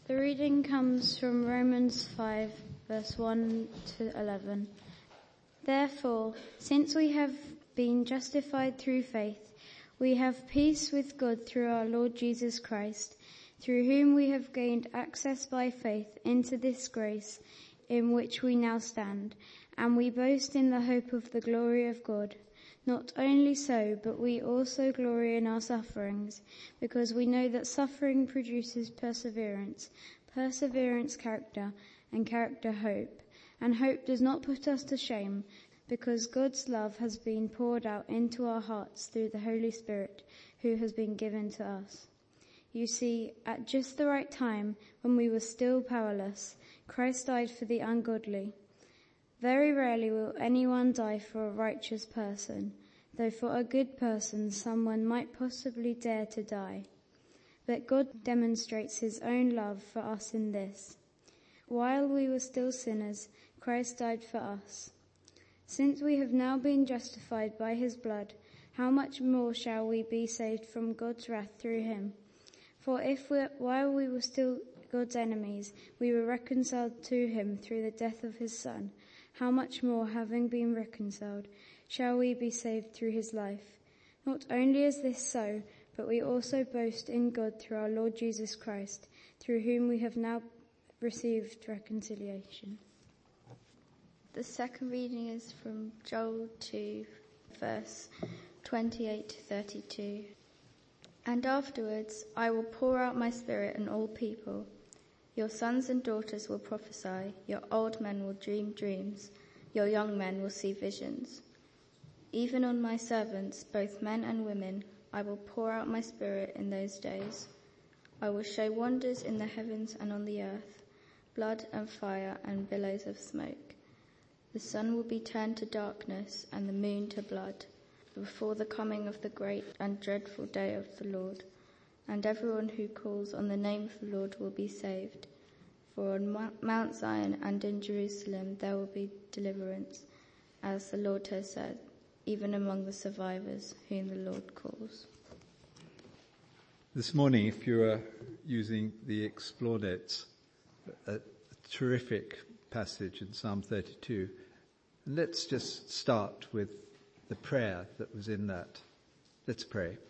The reading comes from Romans 5, verse 1 to 11. Therefore, since we have been justified through faith, we have peace with God through our Lord Jesus Christ, through whom we have gained access by faith into this grace in which we now stand, and we boast in the hope of the glory of God. Not only so, but we also glory in our sufferings, because we know that suffering produces perseverance, perseverance character, and character hope. And hope does not put us to shame, because God's love has been poured out into our hearts through the Holy Spirit, who has been given to us. You see, at just the right time, when we were still powerless, Christ died for the ungodly. Very rarely will anyone die for a righteous person, though for a good person someone might possibly dare to die. But God demonstrates his own love for us in this: while we were still sinners, Christ died for us. Since we have now been justified by his blood, how much more shall we be saved from God's wrath through him? For if while we were still God's enemies, we were reconciled to him through the death of his Son, how much more, having been reconciled, shall we be saved through his life? Not only is this so, but we also boast in God through our Lord Jesus Christ, through whom we have now received reconciliation. The second reading is from Joel 2, verse 28 to 32. And afterwards I will pour out my spirit on all people. Your sons and daughters will prophesy, your old men will dream dreams, your young men will see visions. Even on my servants, both men and women, I will pour out my spirit in those days. I will show wonders in the heavens and on the earth, blood and fire and billows of smoke. The sun will be turned to darkness and the moon to blood, before the coming of the great and dreadful day of the Lord. And everyone who calls on the name of the Lord will be saved. For on Mount Zion and in Jerusalem there will be deliverance, as the Lord has said, even among the survivors whom the Lord calls. This morning, if you are using the Explore Notes, a terrific passage in Psalm 32. And let's just start with the prayer that was in that. Let's pray.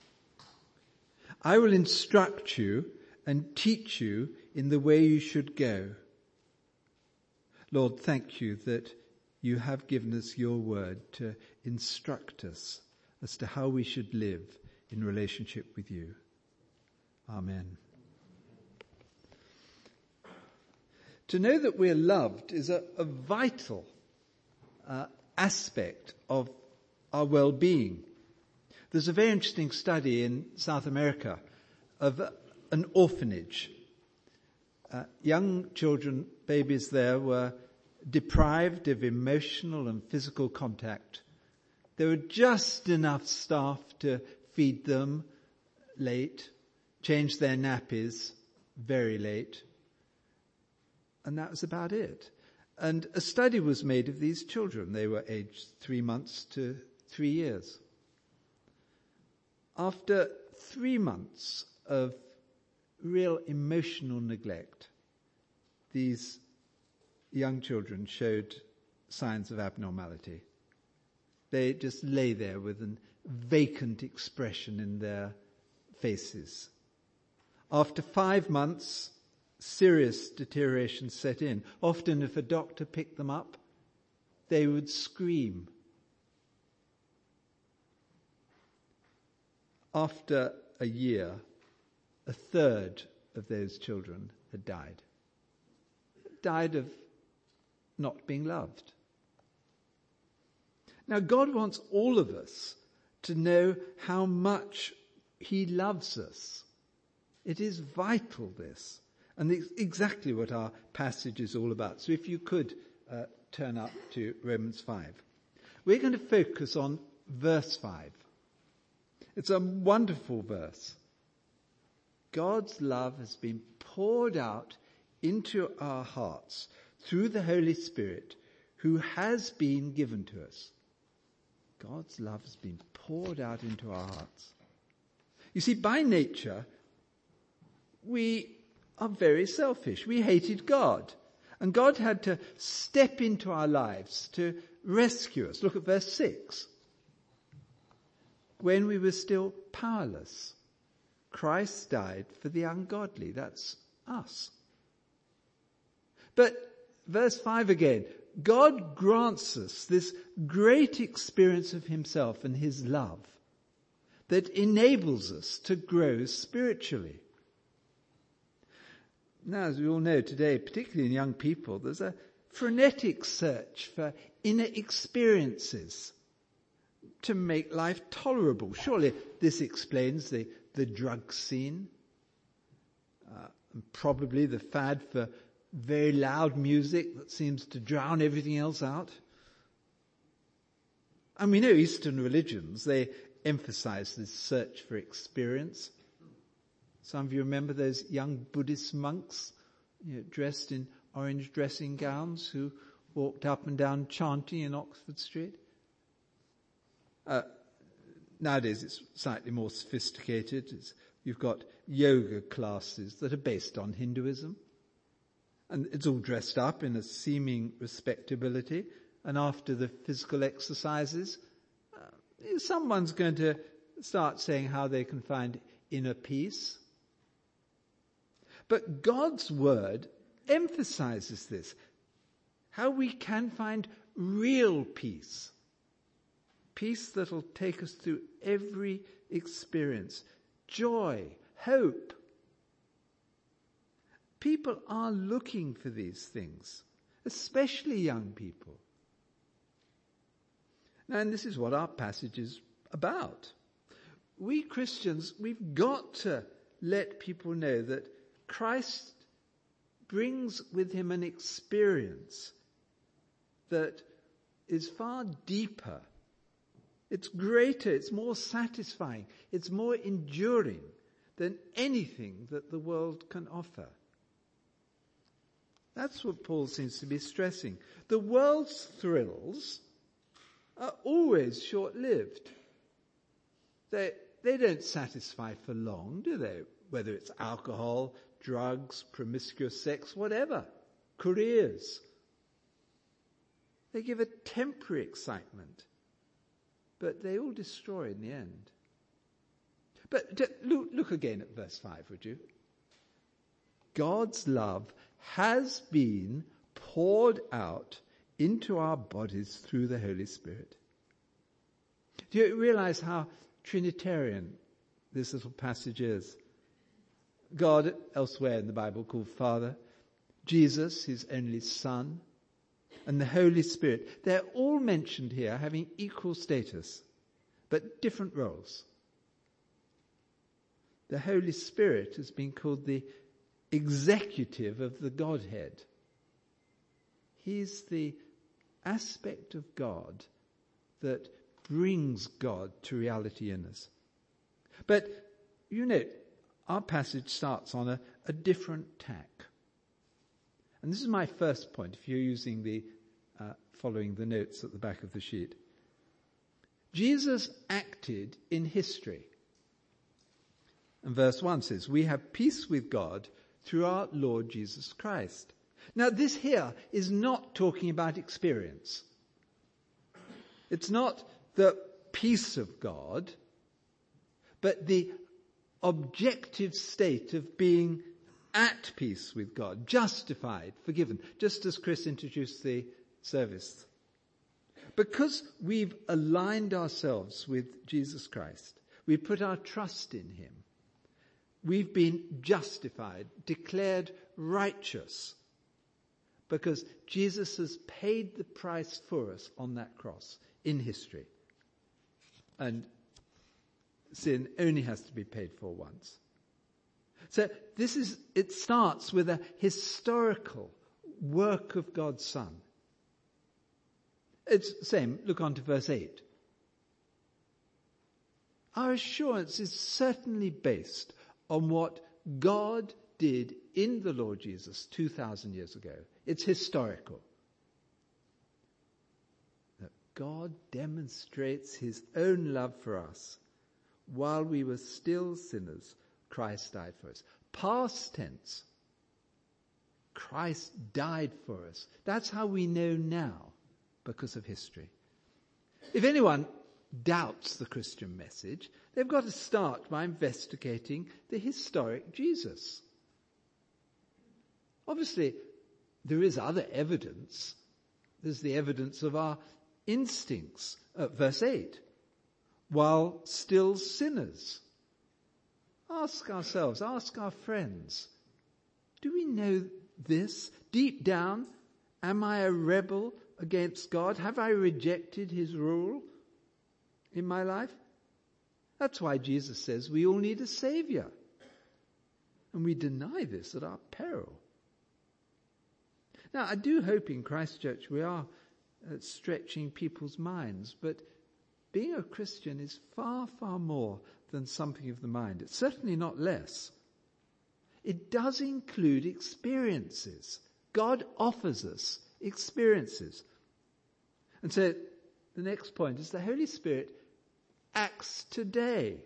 I will instruct you and teach you in the way you should go. Lord, thank you that you have given us your word to instruct us as to how we should live in relationship with you. Amen. To know that we're loved is a vital aspect of our well-being. There's a very interesting study in South America of an orphanage. Young children, babies there, were deprived of emotional and physical contact. There were just enough staff to feed them late, change their nappies very late, and that was about it. And a study was made of these children. They were aged 3 months to 3 years. After 3 months of real emotional neglect, these young children showed signs of abnormality. They just lay there with a vacant expression in their faces. After 5 months, serious deterioration set in. Often if a doctor picked them up, they would scream. After a year, a third of those children had died. Died of not being loved. Now, God wants all of us to know how much he loves us. It is vital, this. And it's exactly what our passage is all about. So if you could turn up to Romans 5. We're going to focus on verse 5. It's a wonderful verse. God's love has been poured out into our hearts through the Holy Spirit who has been given to us. God's love has been poured out into our hearts. You see, by nature, we are very selfish. We hated God. And God had to step into our lives to rescue us. Look at verse 6. When we were still powerless, Christ died for the ungodly. That's us. But verse 5 again, God grants us this great experience of himself and his love that enables us to grow spiritually. Now, as we all know today, particularly in young people, there's a frenetic search for inner experiences to make life tolerable. Surely this explains the drug scene, and probably the fad for very loud music that seems to drown everything else out. And we know Eastern religions, they emphasize this search for experience. Some of you remember those young Buddhist monks, dressed in orange dressing gowns, who walked up and down chanting in Oxford Street. Nowadays it's slightly more sophisticated. You've got yoga classes that are based on Hinduism. And it's all dressed up in a seeming respectability. And after the physical exercises, someone's going to start saying how they can find inner peace. But God's word emphasizes this, how we can find real peace. Peace that'll take us through every experience. Joy, hope. People are looking for these things, especially young people. Now, and this is what our passage is about. We Christians, we've got to let people know that Christ brings with him an experience that is far deeper. It's greater, it's more satisfying, it's more enduring than anything that the world can offer. That's what Paul seems to be stressing. The world's thrills are always short-lived. They don't satisfy for long, do they? Whether it's alcohol, drugs, promiscuous sex, whatever, careers. They give a temporary excitement, but they all destroy in the end. But look again at verse 5, would you? God's love has been poured out into our bodies through the Holy Spirit. Do you realize how Trinitarian this little passage is? God, elsewhere in the Bible, called Father, Jesus, his only Son, and the Holy Spirit. They're all mentioned here having equal status, but different roles. The Holy Spirit has been called the executive of the Godhead. He's the aspect of God that brings God to reality in us. But, our passage starts on a different tack. And this is my first point, if you're using following the notes at the back of the sheet. Jesus acted in history. And verse 1 says, we have peace with God through our Lord Jesus Christ. Now this here is not talking about experience. It's not the peace of God, but the objective state of being at peace with God, justified, forgiven, just as Chris introduced the service. Because we've aligned ourselves with Jesus Christ, we put our trust in him, we've been justified, declared righteous, because Jesus has paid the price for us on that cross in history. And sin only has to be paid for once. So it starts with a historical work of God's Son. It's the same, look on to verse 8. Our assurance is certainly based on what God did in the Lord Jesus 2,000 years ago. It's historical. That God demonstrates his own love for us. While we were still sinners, Christ died for us. Past tense. Christ died for us. That's how we know now, because of history. If anyone doubts the Christian message, they've got to start by investigating the historic Jesus. Obviously, there is other evidence. There's the evidence of our instincts. Verse 8, while still sinners. Ask ourselves, ask our friends, do we know this? Deep down, am I a rebel against God? Have I rejected his rule in my life? That's why Jesus says we all need a saviour. And we deny this at our peril. Now, I do hope in Christchurch we are stretching people's minds, but being a Christian is far, far more than something of the mind. It's certainly not less. It does include experiences. God offers us experiences. And so the next point is the Holy Spirit acts today.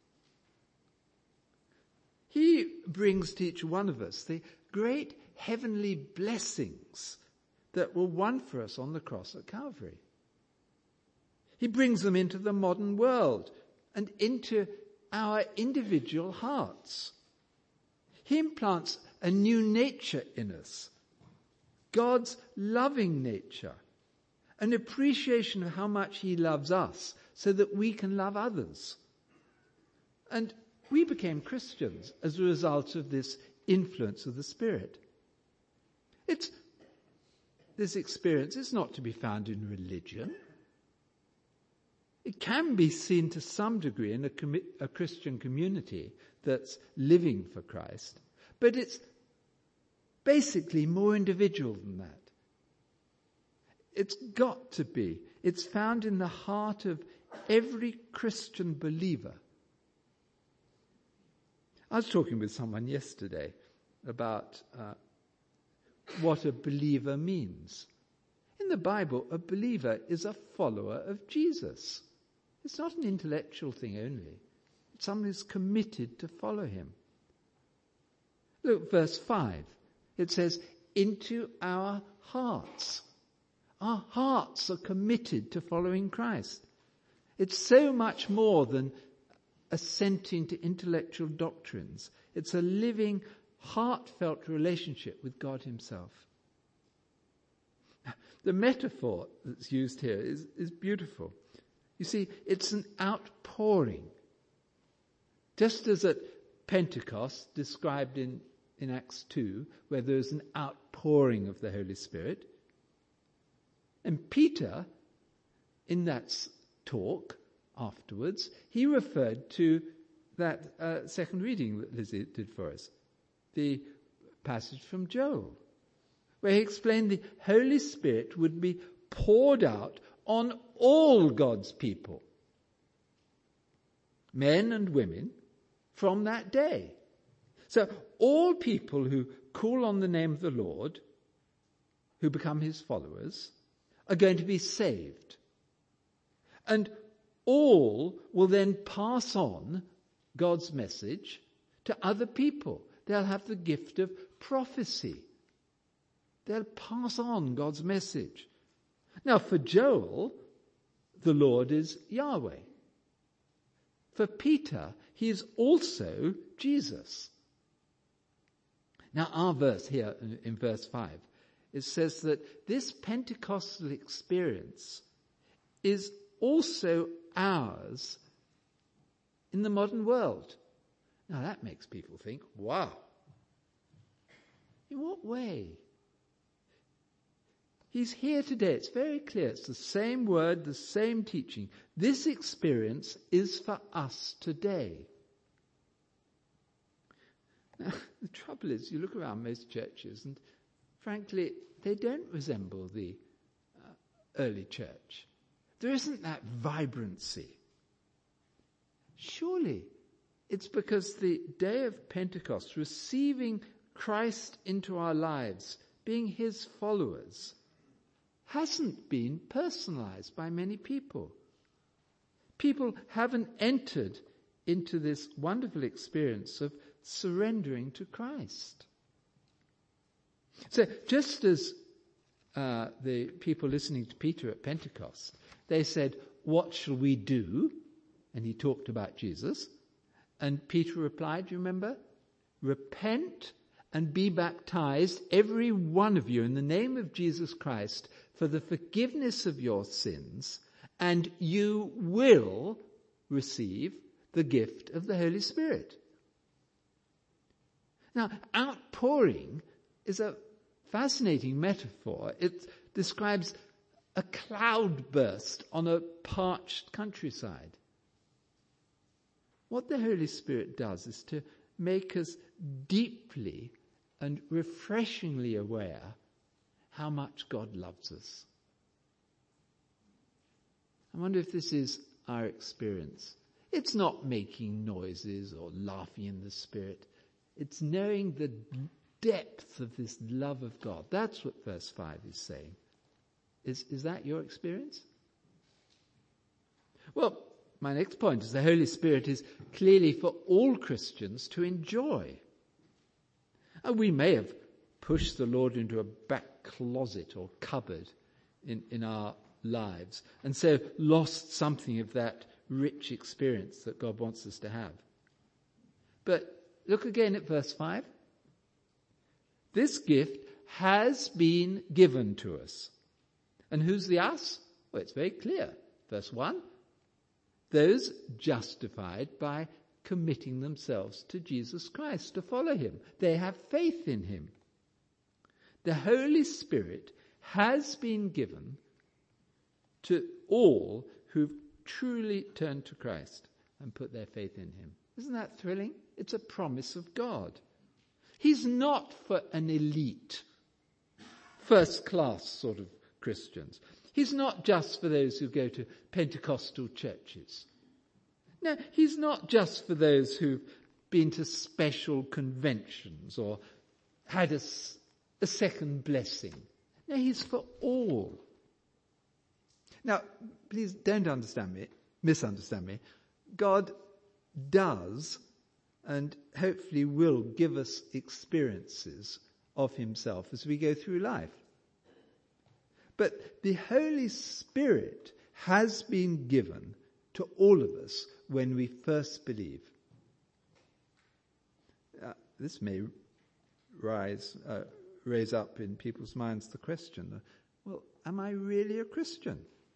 He brings to each one of us the great heavenly blessings that were won for us on the cross at Calvary. He brings them into the modern world and into our individual hearts. He implants a new nature in us, God's loving nature, an appreciation of how much he loves us so that we can love others. And we became Christians as a result of this influence of the Spirit. This experience is not to be found in religion. It can be seen to some degree in a Christian community that's living for Christ, but it's basically more individual than that. It's got to be. It's found in the heart of every Christian believer. I was talking with someone yesterday about what a believer means. In the Bible, a believer is a follower of Jesus. It's not an intellectual thing only. It's someone who's committed to follow him. Look, verse 5. It says, into our hearts. Our hearts are committed to following Christ. It's so much more than assenting to intellectual doctrines. It's a living, heartfelt relationship with God himself. The metaphor that's used here is beautiful. You see, it's an outpouring. Just as at Pentecost, described in Acts 2, where there's an outpouring of the Holy Spirit. And Peter, in that talk afterwards, he referred to that second reading that Lizzie did for us, the passage from Joel, where he explained the Holy Spirit would be poured out on all God's people, men and women, from that day. So all people who call on the name of the Lord, who become his followers, are going to be saved. And all will then pass on God's message to other people. They'll have the gift of prophecy. They'll pass on God's message. Now, for Joel, the Lord is Yahweh. For Peter, he is also Jesus. Now, our verse here in verse 5, it says that this Pentecostal experience is also ours in the modern world. Now, that makes people think, wow. In what way? He's here today. It's very clear. It's the same word, the same teaching. This experience is for us today. Now, the trouble is, you look around most churches and, frankly, they don't resemble the early church. There isn't that vibrancy. Surely it's because the day of Pentecost, receiving Christ into our lives, being his followers, hasn't been personalized by many people. People haven't entered into this wonderful experience of surrendering to Christ. So just as the people listening to Peter at Pentecost, they said, "What shall we do?" And he talked about Jesus. And Peter replied, do you remember? "Repent and be baptized, every one of you, in the name of Jesus Christ, for the forgiveness of your sins, and you will receive the gift of the Holy Spirit." Now, outpouring is a fascinating metaphor. It describes a cloudburst on a parched countryside. What the Holy Spirit does is to make us deeply and refreshingly aware how much God loves us. I wonder if this is our experience. It's not making noises or laughing in the Spirit. It's knowing the depth of this love of God. That's what verse 5 is saying. Is that your experience? Well, my next point is the Holy Spirit is clearly for all Christians to enjoy. We may have pushed the Lord into a back closet or cupboard in our lives, and so lost something of that rich experience that God wants us to have. But look again at verse 5. This gift has been given to us. And who's the us? Well, it's very clear. Verse 1, those justified by committing themselves to Jesus Christ, to follow him. They have faith in him. The Holy Spirit has been given to all who've truly turned to Christ and put their faith in him. Isn't that thrilling? It's a promise of God. He's not for an elite, first-class sort of Christians. He's not just for those who go to Pentecostal churches. No, he's not just for those who've been to special conventions or had a second blessing. No, he's for all. Now, please don't misunderstand me. God does and hopefully will give us experiences of himself as we go through life. But the Holy Spirit has been given to all of us when we first believe. This may raise up in people's minds the question, well, am I really a Christian?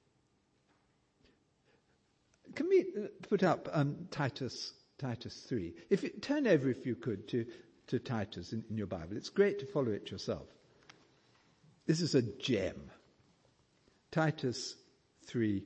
Can we put up Titus 3? Turn over, if you could, to Titus in your Bible. It's great to follow it yourself. This is a gem. Titus 3.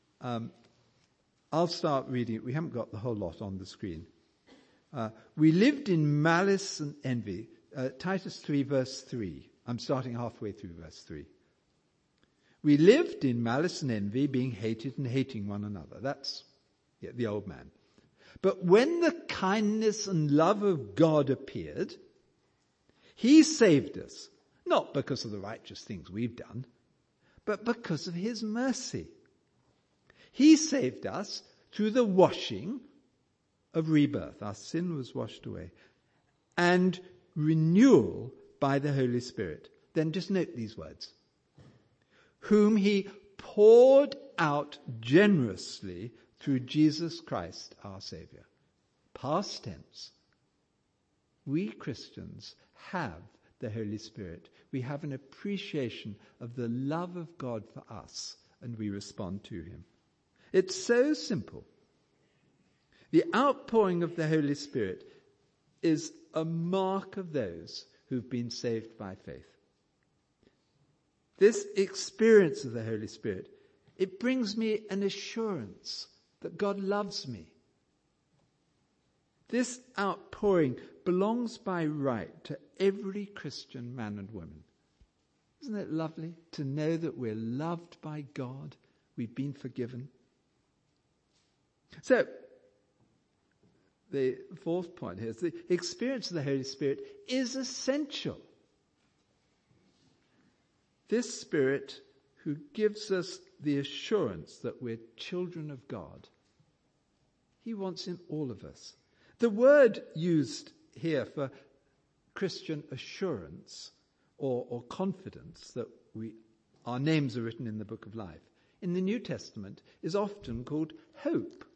I'll start reading it. We haven't got the whole lot on the screen. We lived in malice and envy. Titus 3, verse 3. I'm starting halfway through verse 3. We lived in malice and envy, being hated and hating one another. That's the old man. But when the kindness and love of God appeared, he saved us, not because of the righteous things we've done, but because of his mercy. He saved us through the washing of rebirth. Our sin was washed away. And renewal by the Holy Spirit. Then just note these words. Whom he poured out generously through Jesus Christ our Saviour. Past tense. We Christians have the Holy Spirit. We have an appreciation of the love of God for us, and we respond to him. It's so simple. The outpouring of the Holy Spirit is a mark of those who've been saved by faith. This experience of the Holy Spirit, it brings me an assurance that God loves me. This outpouring belongs by right to every Christian man and woman. Isn't it lovely to know that we're loved by God? We've been forgiven. So, the fourth point here is the experience of the Holy Spirit is essential. This Spirit who gives us the assurance that we're children of God, he wants in all of us. The word used here for Christian assurance or confidence that our names are written in the book of life, in the New Testament is often called hope.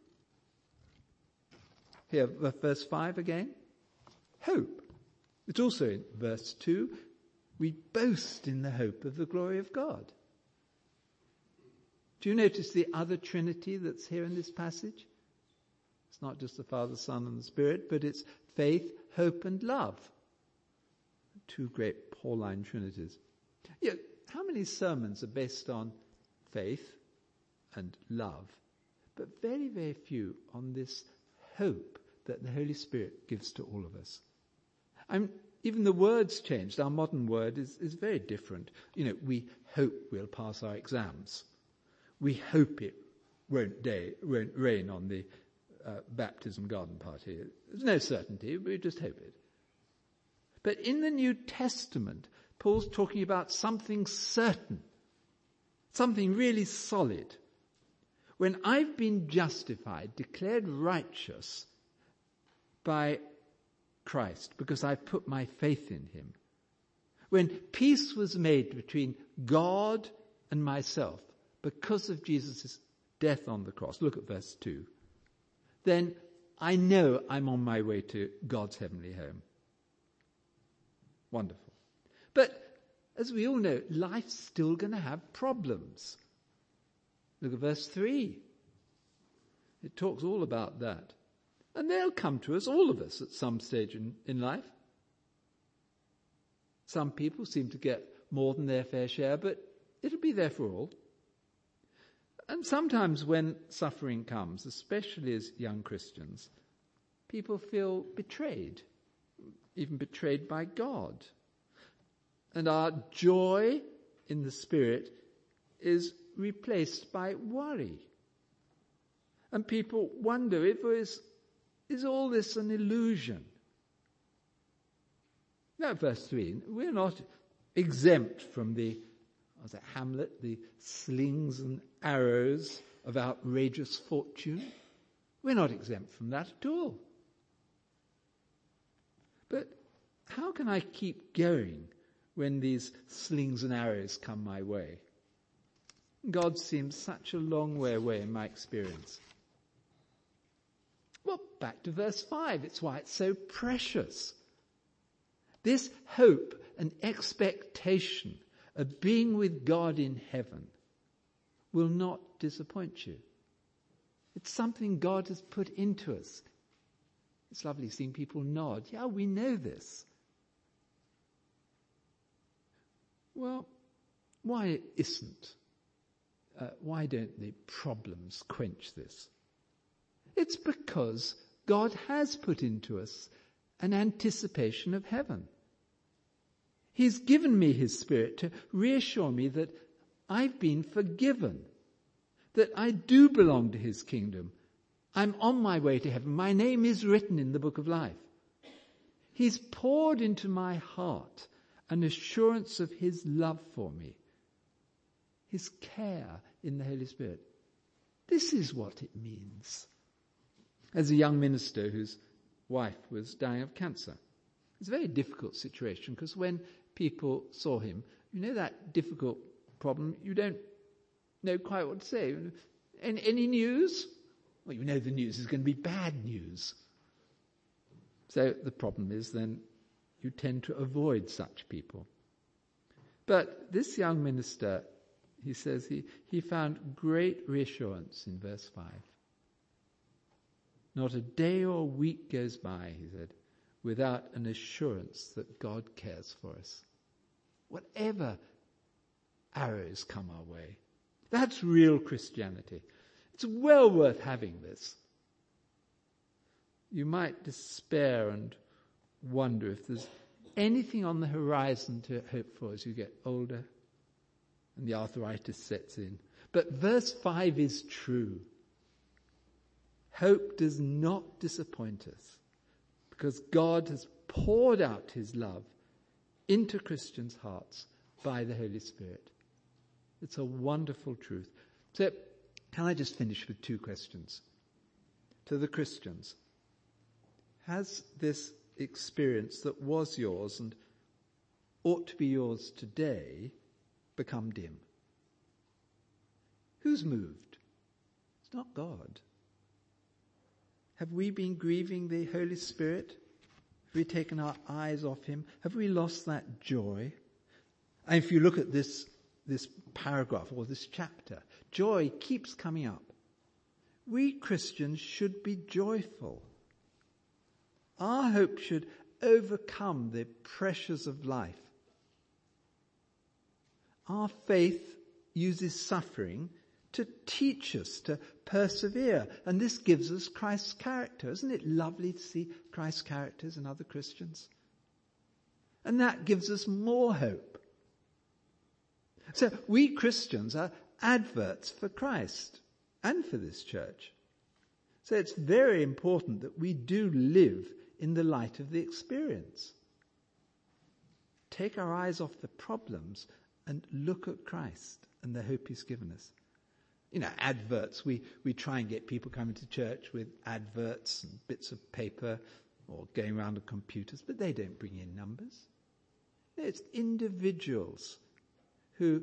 Here, verse 5 again. Hope. It's also in verse 2. We boast in the hope of the glory of God. Do you notice the other Trinity that's here in this passage? It's not just the Father, Son, and the Spirit, but it's faith, hope, and love. Two great Pauline Trinities. Yeah, how many sermons are based on faith and love, but very, very few on this hope that the Holy Spirit gives to all of us? Even the word's changed. Our modern word is very different. We hope we'll pass our exams. We hope it won't rain on the baptism garden party. There's no certainty, but we just hope it. But in the New Testament, Paul's talking about something certain, something really solid. When I've been justified, declared righteous by Christ, because I put my faith in him, when peace was made between God and myself because of Jesus' death on the cross, look at verse 2, then I know I'm on my way to God's heavenly home. Wonderful. But as we all know, life's still going to have problems. Look at verse 3. It talks all about that. And they'll come to us, all of us, at some stage in life. Some people seem to get more than their fair share, but it'll be there for all. And sometimes when suffering comes, especially as young Christians, people feel betrayed, even betrayed by God. And our joy in the Spirit is replaced by worry. And people wonder if is all this an illusion? Now, verse 3, we're not exempt from Hamlet, the slings and arrows of outrageous fortune. We're not exempt from that at all. But how can I keep going when these slings and arrows come my way? God seems such a long way away in my experience. Well, back to verse 5. It's why it's so precious. This hope and expectation of being with God in heaven will not disappoint you. It's something God has put into us. It's lovely seeing people nod. Yeah, we know this. Well, why isn't? Why don't the problems quench this? It's because God has put into us an anticipation of heaven. He's given me his Spirit to reassure me that I've been forgiven, that I do belong to his kingdom. I'm on my way to heaven. My name is written in the book of life. He's poured into my heart an assurance of his love for me, his care in the Holy Spirit. This is what it means. As a young minister whose wife was dying of cancer, it's a very difficult situation because when people saw him, that difficult problem, you don't know quite what to say. Any news? Well, the news is going to be bad news. So the problem is then you tend to avoid such people. But this young minister, he says he found great reassurance in verse 5. Not a day or week goes by, he said, without an assurance that God cares for us. Whatever arrows come our way, that's real Christianity. It's well worth having this. You might despair and wonder if there's anything on the horizon to hope for as you get older and the arthritis sets in. But verse 5 is true. Hope does not disappoint us because God has poured out his love into Christians' hearts by the Holy Spirit. It's a wonderful truth. So, can I just finish with two questions? To the Christians, has this experience that was yours and ought to be yours today become dim? Who's moved? It's not God. Have we been grieving the Holy Spirit? Have we taken our eyes off him? Have we lost that joy? And if you look at this paragraph or this chapter, joy keeps coming up. We Christians should be joyful. Our hope should overcome the pressures of life. Our faith uses suffering to teach us to persevere. And this gives us Christ's character. Isn't it lovely to see Christ's characters in other Christians? And that gives us more hope. So we Christians are adverts for Christ and for this church. So it's very important that we do live in the light of the experience. Take our eyes off the problems and look at Christ and the hope he's given us. You know, adverts, we try and get people coming to church with adverts and bits of paper or going around on computers, but they don't bring in numbers. It's individuals who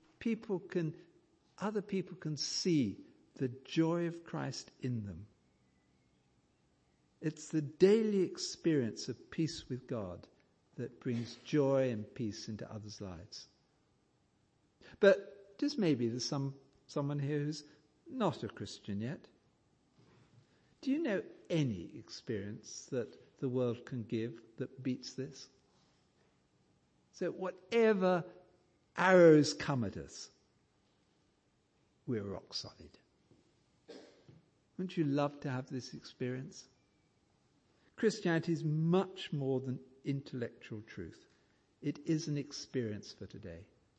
other people can see the joy of Christ in them. It's the daily experience of peace with God that brings joy and peace into others' lives. But just maybe there's someone here who's not a Christian yet. Do you know any experience that the world can give that beats this? So whatever arrows come at us, we're rock solid. Wouldn't you love to have this experience? Christianity is much more than intellectual truth. It is an experience for today.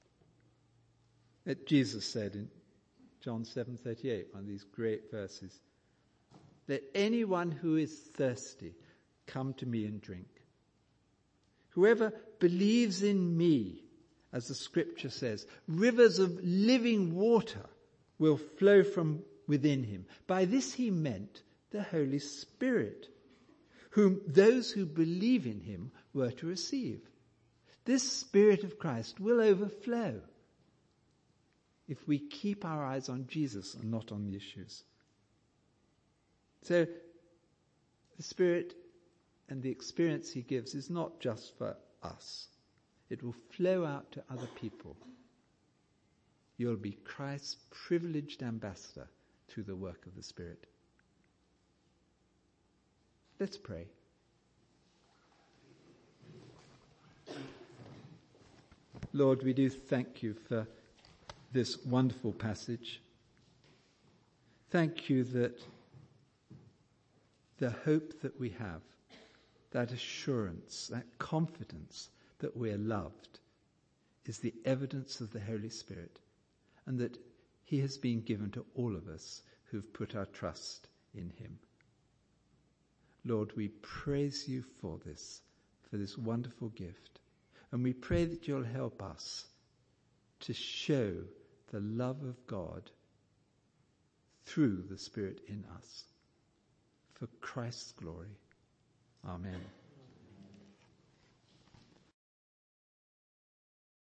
Jesus said in John 7:38, one of these great verses, "Let anyone who is thirsty come to me and drink. Whoever believes in me, as the scripture says, rivers of living water will flow from within him." By this he meant the Holy Spirit, whom those who believe in him were to receive. This Spirit of Christ will overflow if we keep our eyes on Jesus and not on the issues. So the Spirit and the experience he gives is not just for us. It will flow out to other people. You'll be Christ's privileged ambassador through the work of the Spirit. Let's pray. Lord, we do thank you for this wonderful passage. Thank you that the hope that we have, that assurance, that confidence that we're loved, is the evidence of the Holy Spirit, and that he has been given to all of us who've put our trust in him. Lord, we praise you for this wonderful gift. And we pray that you'll help us to show the love of God through the Spirit in us. For Christ's glory. Amen.